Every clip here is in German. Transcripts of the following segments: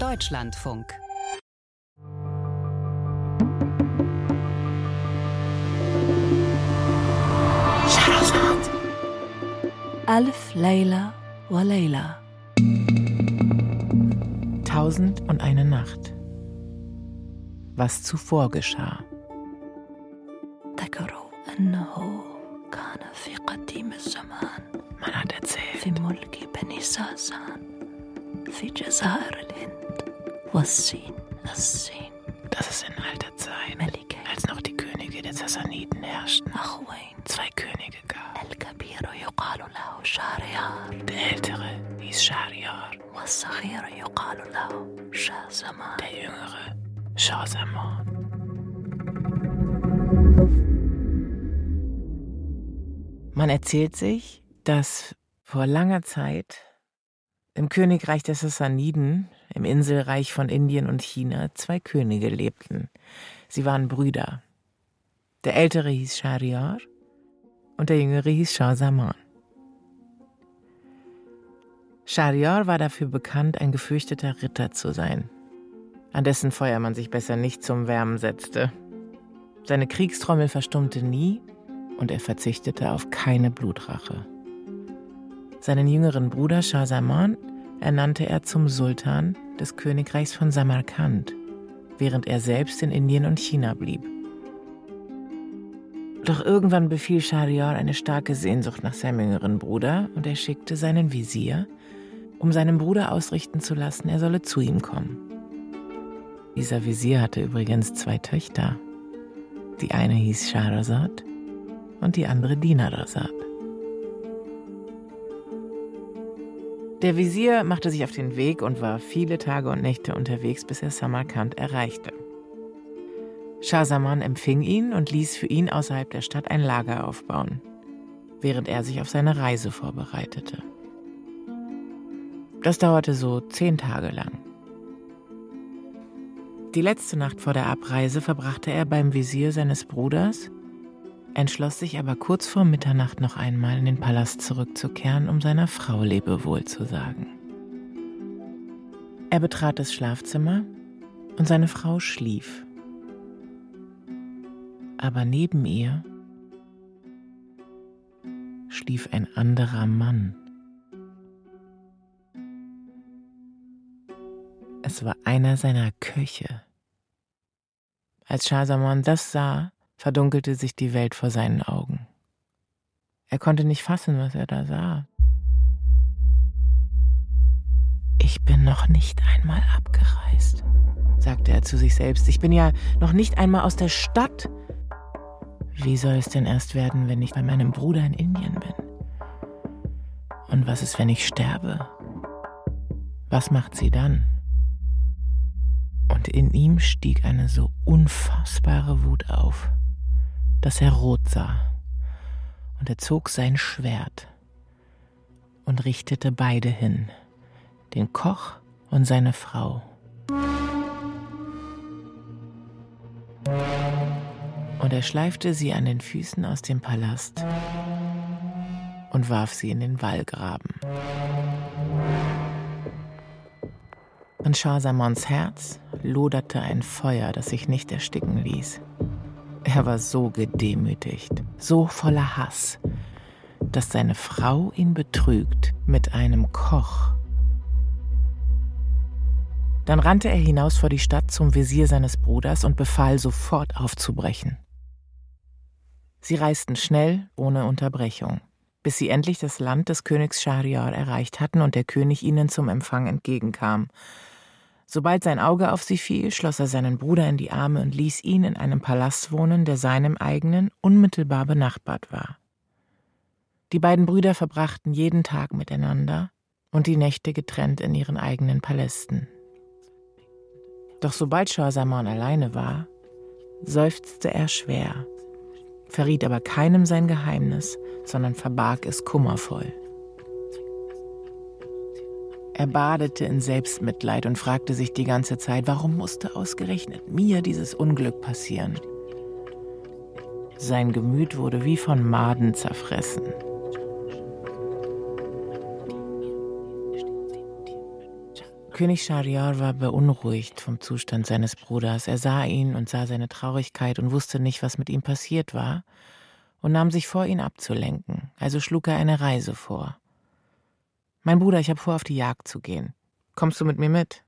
Deutschlandfunk. Scheherazad. Alf Layla wa Layla. 1001 Nacht. Was zuvor geschah. Man hat erzählt, dass es in alter Zeit, als noch die Könige der Sassaniden herrschten, zwei Könige gab. Der Ältere hieß Schahriar, der Jüngere Schah-Zaman. Man erzählt sich, dass vor langer Zeit im Königreich der Sassaniden, im Inselreich von Indien und China, zwei Könige lebten. Sie waren Brüder. Der Ältere hieß Schahriar und der Jüngere hieß Schah-Zaman. Schahriar war dafür bekannt, ein gefürchteter Ritter zu sein, an dessen Feuer man sich besser nicht zum Wärmen setzte. Seine Kriegstrommel verstummte nie und er verzichtete auf keine Blutrache. Seinen jüngeren Bruder Schah-Zaman ernannte er zum Sultan des Königreichs von Samarkand, während er selbst in Indien und China blieb. Doch irgendwann befiel Schahriar eine starke Sehnsucht nach seinem jüngeren Bruder und er schickte seinen Visier, um seinem Bruder ausrichten zu lassen, er solle zu ihm kommen. Dieser Visier hatte übrigens zwei Töchter. Die eine hieß Scheherazad und die andere Dinarazad. Der Visier machte sich auf den Weg und war viele Tage und Nächte unterwegs, bis er Samarkand erreichte. Schah-Zaman empfing ihn und ließ für ihn außerhalb der Stadt ein Lager aufbauen, während er sich auf seine Reise vorbereitete. Das dauerte so 10 Tage lang. Die letzte Nacht vor der Abreise verbrachte er beim Visier seines Bruders, entschloss sich aber kurz vor Mitternacht noch einmal in den Palast zurückzukehren, um seiner Frau Lebewohl zu sagen. Er betrat das Schlafzimmer und seine Frau schlief. Aber neben ihr schlief ein anderer Mann. Es war einer seiner Köche. Als Schah-Zaman das sah, verdunkelte sich die Welt vor seinen Augen. Er konnte nicht fassen, was er da sah. Ich bin noch nicht einmal abgereist, sagte er zu sich selbst. Ich bin ja noch nicht einmal aus der Stadt. Wie soll es denn erst werden, wenn ich bei meinem Bruder in Indien bin? Und was ist, wenn ich sterbe? Was macht sie dann? Und in ihm stieg eine so unfassbare Wut auf, dass er rot sah, und er zog sein Schwert und richtete beide hin, den Koch und seine Frau. Und er schleifte sie an den Füßen aus dem Palast und warf sie in den Wallgraben. In Schah-Zamans Herz loderte ein Feuer, das sich nicht ersticken ließ. Er war so gedemütigt, so voller Hass, dass seine Frau ihn betrügt mit einem Koch. Dann rannte er hinaus vor die Stadt zum Visier seines Bruders und befahl, sofort aufzubrechen. Sie reisten schnell, ohne Unterbrechung, bis sie endlich das Land des Königs Schahriar erreicht hatten und der König ihnen zum Empfang entgegenkam. Sobald sein Auge auf sie fiel, schloss er seinen Bruder in die Arme und ließ ihn in einem Palast wohnen, der seinem eigenen unmittelbar benachbart war. Die beiden Brüder verbrachten jeden Tag miteinander und die Nächte getrennt in ihren eigenen Palästen. Doch sobald Schah-Zaman alleine war, seufzte er schwer, verriet aber keinem sein Geheimnis, sondern verbarg es kummervoll. Er badete in Selbstmitleid und fragte sich die ganze Zeit, warum musste ausgerechnet mir dieses Unglück passieren? Sein Gemüt wurde wie von Maden zerfressen. König Schahriar war beunruhigt vom Zustand seines Bruders. Er sah ihn und sah seine Traurigkeit und wusste nicht, was mit ihm passiert war, und nahm sich vor, ihn abzulenken. Also schlug er eine Reise vor. »Mein Bruder, ich habe vor, auf die Jagd zu gehen. Kommst du mit mir mit?«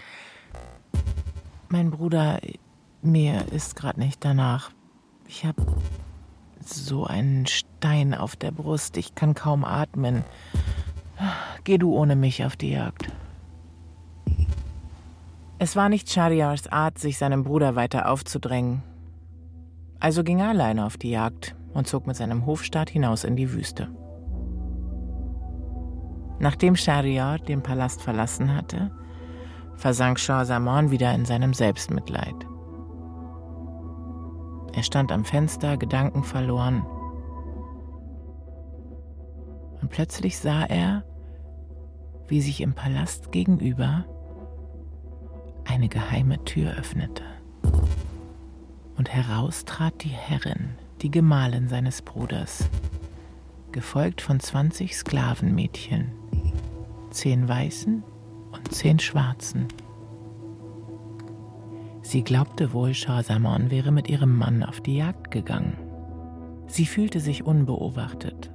»Mein Bruder, mir ist gerade nicht danach. Ich habe so einen Stein auf der Brust. Ich kann kaum atmen. Geh du ohne mich auf die Jagd.« Es war nicht Schahriars Art, sich seinem Bruder weiter aufzudrängen. Also ging er alleine auf die Jagd und zog mit seinem Hofstaat hinaus in die Wüste. Nachdem Schahriar den Palast verlassen hatte, versank Schah Zaman wieder in seinem Selbstmitleid. Er stand am Fenster, gedankenverloren. Und plötzlich sah er, wie sich im Palast gegenüber eine geheime Tür öffnete. Und heraus trat die Herrin, die Gemahlin seines Bruders, gefolgt von 20 Sklavenmädchen, 10 Weißen und 10 Schwarzen. Sie glaubte wohl, Schah Zaman wäre mit ihrem Mann auf die Jagd gegangen. Sie fühlte sich unbeobachtet.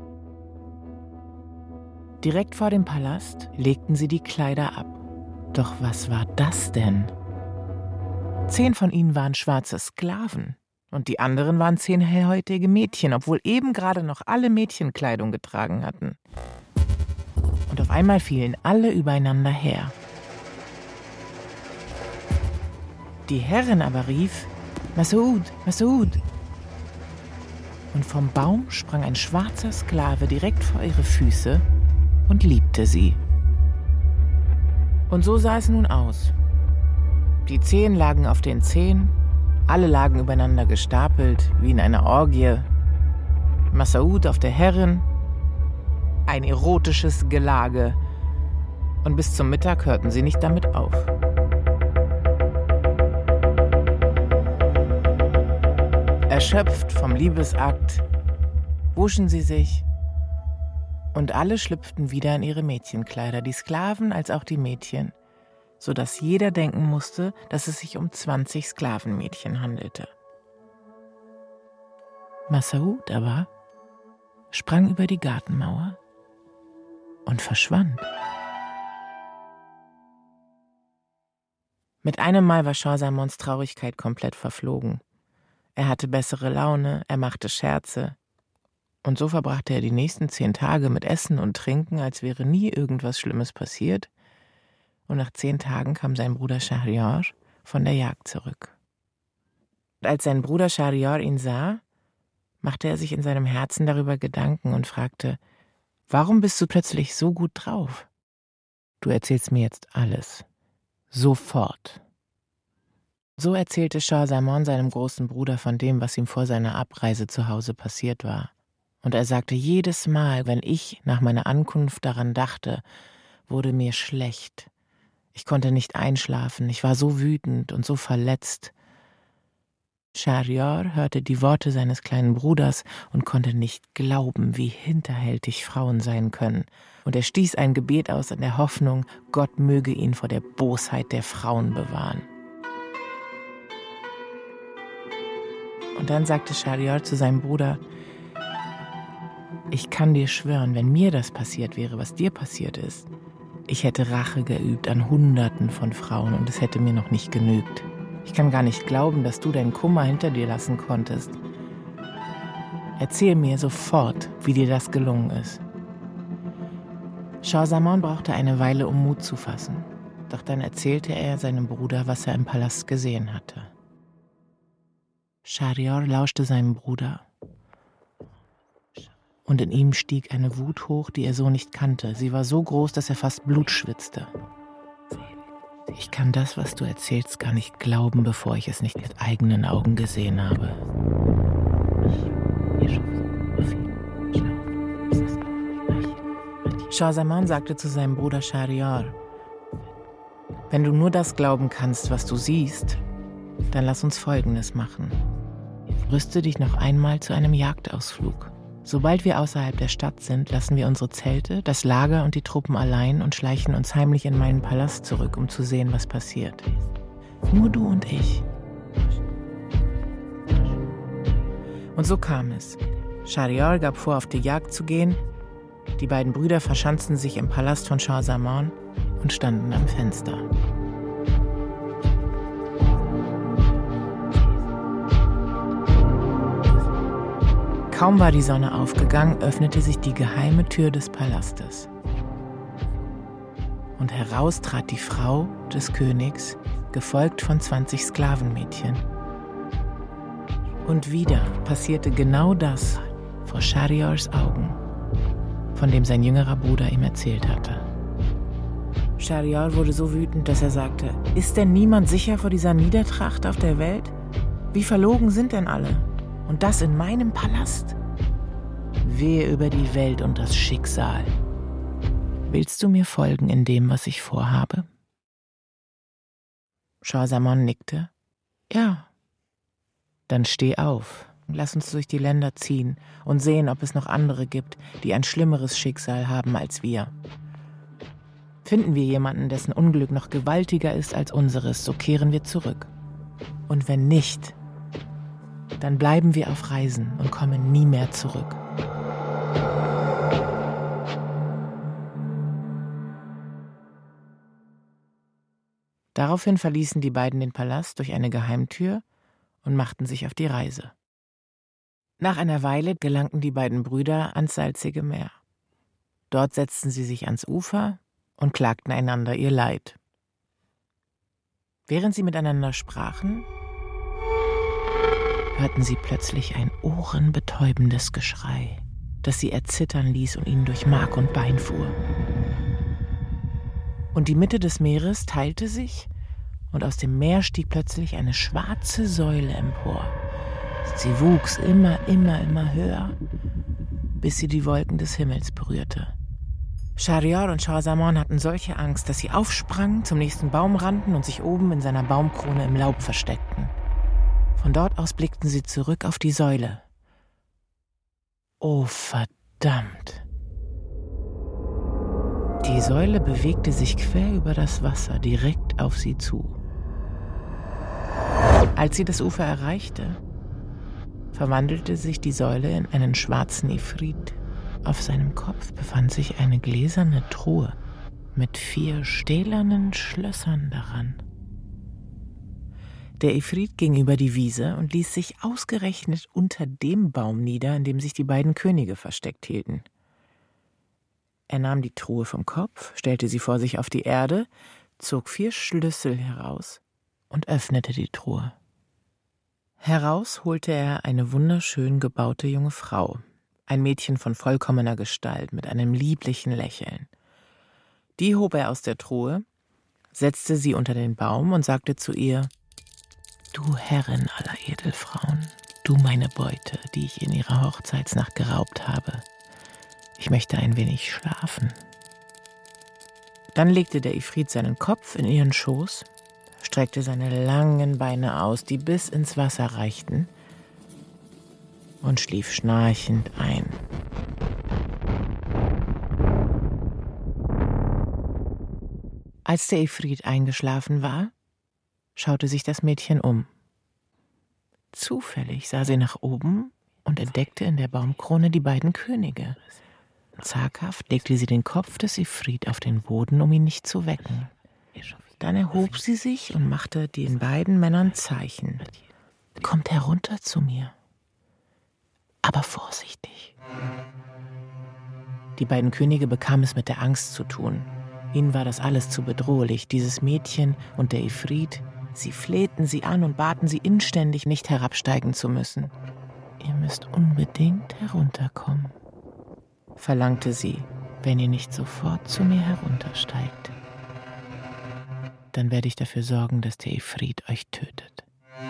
Direkt vor dem Palast legten sie die Kleider ab. Doch was war das denn? 10 von ihnen waren schwarze Sklaven und die anderen waren 10 hellhäutige Mädchen, obwohl eben gerade noch alle Mädchenkleidung getragen hatten. Und auf einmal fielen alle übereinander her. Die Herrin aber rief: »Mas'ud, Mas'ud!« Und vom Baum sprang ein schwarzer Sklave direkt vor ihre Füße und liebte sie. Und so sah es nun aus. Die 10 lagen auf den 10, alle lagen übereinander gestapelt, wie in einer Orgie. Mas'ud auf der Herrin, ein erotisches Gelage. Und bis zum Mittag hörten sie nicht damit auf. Erschöpft vom Liebesakt wuschen sie sich und alle schlüpften wieder in ihre Mädchenkleider, die Sklaven als auch die Mädchen, sodass jeder denken musste, dass es sich um 20 Sklavenmädchen handelte. Mas'ud aber sprang über die Gartenmauer und verschwand. Mit einem Mal war Schah Zamans Traurigkeit komplett verflogen. Er hatte bessere Laune, er machte Scherze. Und so verbrachte er die nächsten 10 Tage mit Essen und Trinken, als wäre nie irgendwas Schlimmes passiert. Und nach 10 Tagen kam sein Bruder Schahriar von der Jagd zurück. Und als sein Bruder Schahriar ihn sah, machte er sich in seinem Herzen darüber Gedanken und fragte: »Warum bist du plötzlich so gut drauf? Du erzählst mir jetzt alles. Sofort.« So erzählte Schah Zaman seinem großen Bruder von dem, was ihm vor seiner Abreise zu Hause passiert war. Und er sagte: »Jedes Mal, wenn ich nach meiner Ankunft daran dachte, wurde mir schlecht. Ich konnte nicht einschlafen, ich war so wütend und so verletzt.« Schahriar hörte die Worte seines kleinen Bruders und konnte nicht glauben, wie hinterhältig Frauen sein können. Und er stieß ein Gebet aus in der Hoffnung, Gott möge ihn vor der Bosheit der Frauen bewahren. Und dann sagte Schahriar zu seinem Bruder: »Ich kann dir schwören, wenn mir das passiert wäre, was dir passiert ist, ich hätte Rache geübt an Hunderten von Frauen und es hätte mir noch nicht genügt. Ich kann gar nicht glauben, dass du deinen Kummer hinter dir lassen konntest. Erzähl mir sofort, wie dir das gelungen ist.« Schah Zaman brauchte eine Weile, um Mut zu fassen. Doch dann erzählte er seinem Bruder, was er im Palast gesehen hatte. Schahriar lauschte seinem Bruder. Und in ihm stieg eine Wut hoch, die er so nicht kannte. Sie war so groß, dass er fast Blut schwitzte. »Ich kann das, was du erzählst, gar nicht glauben, bevor ich es nicht mit eigenen Augen gesehen habe.« Schah Zaman sagte zu seinem Bruder Schahriar: »Wenn du nur das glauben kannst, was du siehst, dann lass uns Folgendes machen. Rüste dich noch einmal zu einem Jagdausflug. Sobald wir außerhalb der Stadt sind, lassen wir unsere Zelte, das Lager und die Truppen allein und schleichen uns heimlich in meinen Palast zurück, um zu sehen, was passiert. Nur du und ich. Und so kam es. Schahryar gab vor, auf die Jagd zu gehen. Die beiden Brüder verschanzten sich im Palast von Shah Zaman und standen am Fenster. Kaum war die Sonne aufgegangen, öffnete sich die geheime Tür des Palastes. Und heraus trat die Frau des Königs, gefolgt von 20 Sklavenmädchen. Und wieder passierte genau das vor Schahryars Augen, von dem sein jüngerer Bruder ihm erzählt hatte. Schahryar wurde so wütend, dass er sagte: Ist denn niemand sicher vor dieser Niedertracht auf der Welt? Wie verlogen sind denn alle? Und das in meinem Palast? Wehe über die Welt und das Schicksal. Willst du mir folgen in dem, was ich vorhabe? Shah Zaman nickte. Ja. Dann steh auf. Lass uns durch die Länder ziehen und sehen, ob es noch andere gibt, die ein schlimmeres Schicksal haben als wir. Finden wir jemanden, dessen Unglück noch gewaltiger ist als unseres, so kehren wir zurück. Und wenn nicht, dann bleiben wir auf Reisen und kommen nie mehr zurück. Daraufhin verließen die beiden den Palast durch eine Geheimtür und machten sich auf die Reise. Nach einer Weile gelangten die beiden Brüder ans salzige Meer. Dort setzten sie sich ans Ufer und klagten einander ihr Leid. Während sie miteinander sprachen, hörten sie plötzlich ein ohrenbetäubendes Geschrei, das sie erzittern ließ und ihnen durch Mark und Bein fuhr. Und die Mitte des Meeres teilte sich, und aus dem Meer stieg plötzlich eine schwarze Säule empor. Sie wuchs immer höher, bis sie die Wolken des Himmels berührte. Schahryar und Shah Zaman hatten solche Angst, dass sie aufsprangen, zum nächsten Baum rannten und sich oben in seiner Baumkrone im Laub versteckten. Von dort aus blickten sie zurück auf die Säule. Oh, verdammt! Die Säule bewegte sich quer über das Wasser, direkt auf sie zu. Als sie das Ufer erreichte, verwandelte sich die Säule in einen schwarzen Ifrit. Auf seinem Kopf befand sich eine gläserne Truhe mit 4 stählernen Schlössern daran. Der Ifrit ging über die Wiese und ließ sich ausgerechnet unter dem Baum nieder, in dem sich die beiden Könige versteckt hielten. Er nahm die Truhe vom Kopf, stellte sie vor sich auf die Erde, zog 4 Schlüssel heraus und öffnete die Truhe. Heraus holte er eine wunderschön gebaute junge Frau, ein Mädchen von vollkommener Gestalt mit einem lieblichen Lächeln. Die hob er aus der Truhe, setzte sie unter den Baum und sagte zu ihr: Du Herrin aller Edelfrauen, du meine Beute, die ich in ihrer Hochzeitsnacht geraubt habe. Ich möchte ein wenig schlafen. Dann legte der Ifrit seinen Kopf in ihren Schoß, streckte seine langen Beine aus, die bis ins Wasser reichten, und schlief schnarchend ein. Als der Ifrit eingeschlafen war, schaute sich das Mädchen um. Zufällig sah sie nach oben und entdeckte in der Baumkrone die beiden Könige. Zaghaft legte sie den Kopf des Ifrit auf den Boden, um ihn nicht zu wecken. Dann erhob sie sich und machte den beiden Männern Zeichen. Kommt herunter zu mir, aber vorsichtig. Die beiden Könige bekamen es mit der Angst zu tun. Ihnen war das alles zu bedrohlich, dieses Mädchen und der Ifrit. Sie flehten sie an und baten sie inständig, nicht herabsteigen zu müssen. Ihr müsst unbedingt herunterkommen, verlangte sie. Wenn ihr nicht sofort zu mir heruntersteigt, dann werde ich dafür sorgen, dass der Ifrit euch tötet.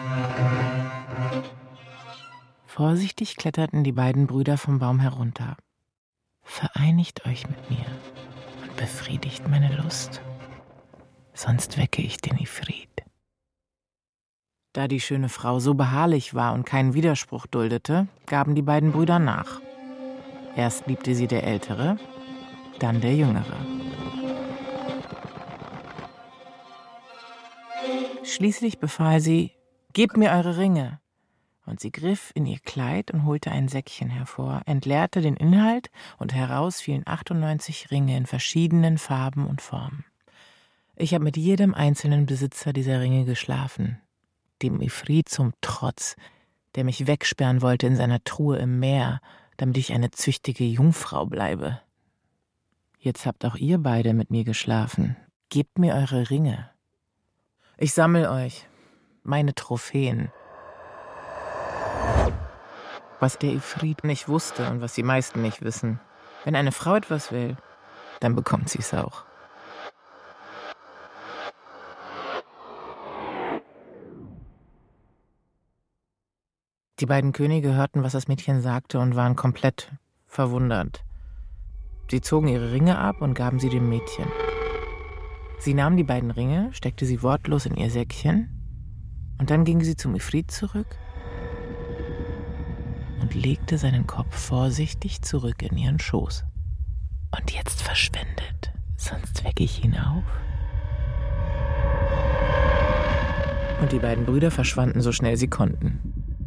Vorsichtig kletterten die beiden Brüder vom Baum herunter. Vereinigt euch mit mir und befriedigt meine Lust, sonst wecke ich den Ifrit. Da die schöne Frau so beharrlich war und keinen Widerspruch duldete, gaben die beiden Brüder nach. Erst liebte sie der Ältere, dann der Jüngere. Schließlich befahl sie: »Gebt mir eure Ringe!« Und sie griff in ihr Kleid und holte ein Säckchen hervor, entleerte den Inhalt und heraus fielen 98 Ringe in verschiedenen Farben und Formen. Ich habe mit jedem einzelnen Besitzer dieser Ringe geschlafen, dem Ifrit zum Trotz, der mich wegsperren wollte in seiner Truhe im Meer, damit ich eine züchtige Jungfrau bleibe. Jetzt habt auch ihr beide mit mir geschlafen. Gebt mir eure Ringe. Ich sammle euch, meine Trophäen. Was der Ifrit nicht wusste und was die meisten nicht wissen: Wenn eine Frau etwas will, dann bekommt sie es auch. Die beiden Könige hörten, was das Mädchen sagte, und waren komplett verwundert. Sie zogen ihre Ringe ab und gaben sie dem Mädchen. Sie nahm die beiden Ringe, steckte sie wortlos in ihr Säckchen, und dann ging sie zum Ifrit zurück und legte seinen Kopf vorsichtig zurück in ihren Schoß. Und jetzt verschwindet, sonst wecke ich ihn auf. Und die beiden Brüder verschwanden so schnell sie konnten.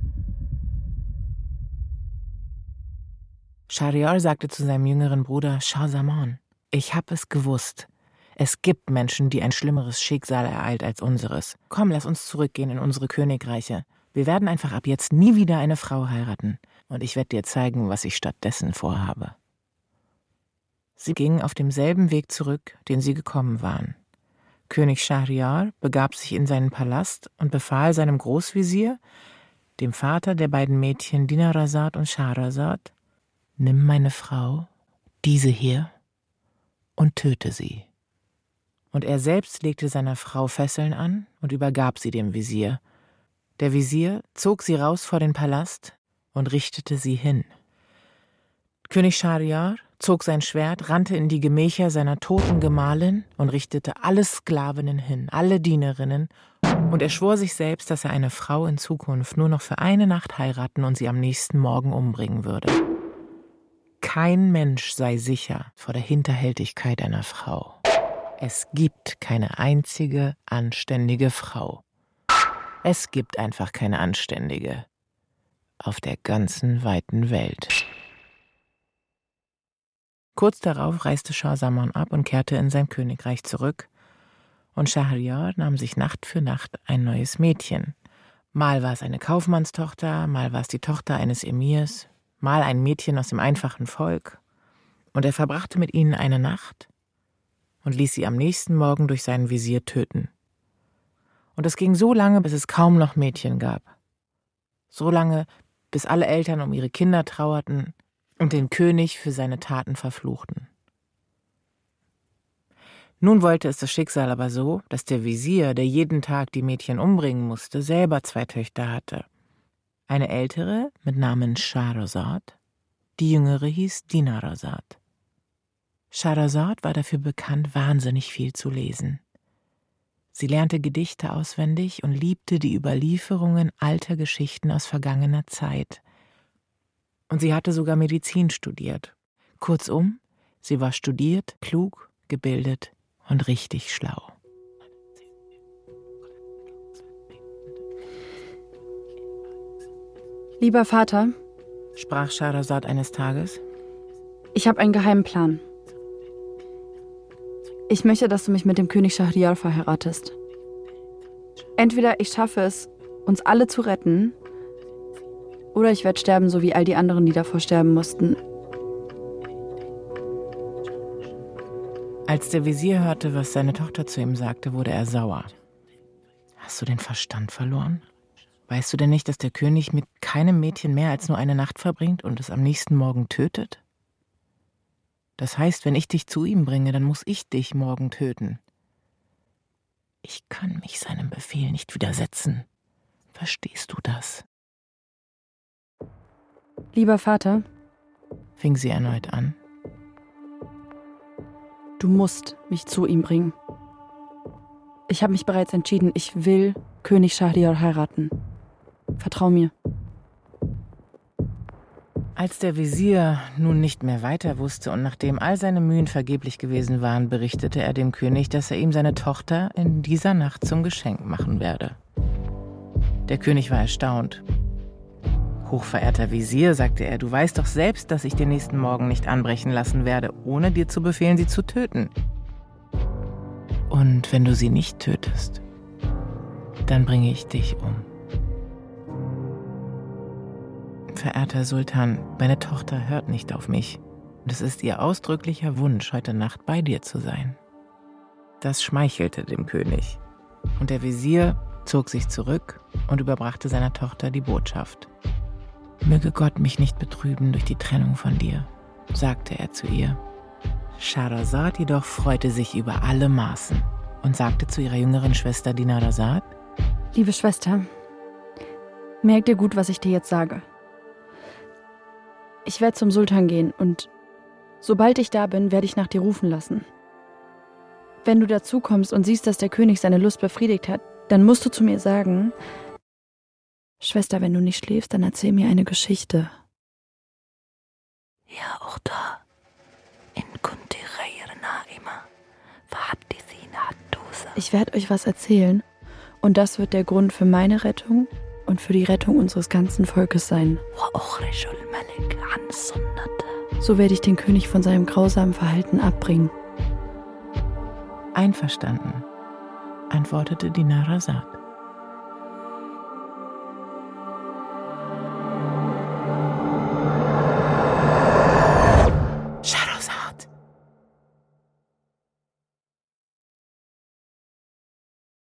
Schahryar sagte zu seinem jüngeren Bruder: Schah Zaman, ich hab es gewusst. Es gibt Menschen, die ein schlimmeres Schicksal ereilt als unseres. Komm, lass uns zurückgehen in unsere Königreiche. Wir werden einfach ab jetzt nie wieder eine Frau heiraten. Und ich werde dir zeigen, was ich stattdessen vorhabe. Sie gingen auf demselben Weg zurück, den sie gekommen waren. König Schahryar begab sich in seinen Palast und befahl seinem Großvezier, dem Vater der beiden Mädchen Dinarazad und Schahrazad: Nimm meine Frau, diese hier, und töte sie. Und er selbst legte seiner Frau Fesseln an und übergab sie dem Visier. Der Visier zog sie raus vor den Palast und richtete sie hin. König Schahryar zog sein Schwert, rannte in die Gemächer seiner toten Gemahlin und richtete alle Sklavinnen hin, alle Dienerinnen, und er schwor sich selbst, dass er eine Frau in Zukunft nur noch für eine Nacht heiraten und sie am nächsten Morgen umbringen würde. Kein Mensch sei sicher vor der Hinterhältigkeit einer Frau. Es gibt keine einzige anständige Frau. Es gibt einfach keine anständige auf der ganzen weiten Welt. Kurz darauf reiste Schah Zaman ab und kehrte in sein Königreich zurück, und Schahryar nahm sich Nacht für Nacht ein neues Mädchen. Mal war es eine Kaufmannstochter, mal war es die Tochter eines Emirs, mal ein Mädchen aus dem einfachen Volk, und er verbrachte mit ihnen eine Nacht und ließ sie am nächsten Morgen durch seinen Visier töten. Und es ging so lange, bis es kaum noch Mädchen gab. So lange, bis alle Eltern um ihre Kinder trauerten und den König für seine Taten verfluchten. Nun wollte es das Schicksal aber so, dass der Visier, der jeden Tag die Mädchen umbringen musste, selber 2 Töchter hatte. Eine ältere mit Namen Schahrazad, die jüngere hieß Dinarazad. Schahrazad war dafür bekannt, wahnsinnig viel zu lesen. Sie lernte Gedichte auswendig und liebte die Überlieferungen alter Geschichten aus vergangener Zeit. Und sie hatte sogar Medizin studiert. Kurzum, sie war studiert, klug, gebildet und richtig schlau. Lieber Vater, sprach Schahrazad eines Tages, ich habe einen geheimen Plan. Ich möchte, dass du mich mit dem König Schahryar verheiratest. Entweder ich schaffe es, uns alle zu retten, oder ich werde sterben, so wie all die anderen, die davor sterben mussten. Als der Visier hörte, was seine Tochter zu ihm sagte, wurde er sauer. Hast du den Verstand verloren? Weißt du denn nicht, dass der König mit keinem Mädchen mehr als nur eine Nacht verbringt und es am nächsten Morgen tötet? Das heißt, wenn ich dich zu ihm bringe, dann muss ich dich morgen töten. Ich kann mich seinem Befehl nicht widersetzen. Verstehst du das? Lieber Vater, fing sie erneut an, du musst mich zu ihm bringen. Ich habe mich bereits entschieden, ich will König Schahryar heiraten. Vertrau mir. Als der Wesir nun nicht mehr weiter wusste und nachdem all seine Mühen vergeblich gewesen waren, berichtete er dem König, dass er ihm seine Tochter in dieser Nacht zum Geschenk machen werde. Der König war erstaunt. »Hochverehrter Wesir«, sagte er, »du weißt doch selbst, dass ich den nächsten Morgen nicht anbrechen lassen werde, ohne dir zu befehlen, sie zu töten. Und wenn du sie nicht tötest, dann bringe ich dich um.« »Verehrter Sultan, meine Tochter hört nicht auf mich. Und es ist ihr ausdrücklicher Wunsch, heute Nacht bei dir zu sein.« Das schmeichelte dem König. Und der Wesir zog sich zurück und überbrachte seiner Tochter die Botschaft. »Möge Gott mich nicht betrüben durch die Trennung von dir«, sagte er zu ihr. Scheherazad jedoch freute sich über alle Maßen und sagte zu ihrer jüngeren Schwester Dinarzad: »Liebe Schwester, merk dir gut, was ich dir jetzt sage. Ich werde zum Sultan gehen und sobald ich da bin, werde ich nach dir rufen lassen. Wenn du dazu kommst und siehst, dass der König seine Lust befriedigt hat, dann musst du zu mir sagen: Schwester, wenn du nicht schläfst, dann erzähl mir eine Geschichte.« Ja, auch da. Ich werde euch was erzählen und das wird der Grund für meine Rettung und für die Rettung unseres ganzen Volkes sein. So werde ich den König von seinem grausamen Verhalten abbringen. »Einverstanden«, antwortete Dinarzad.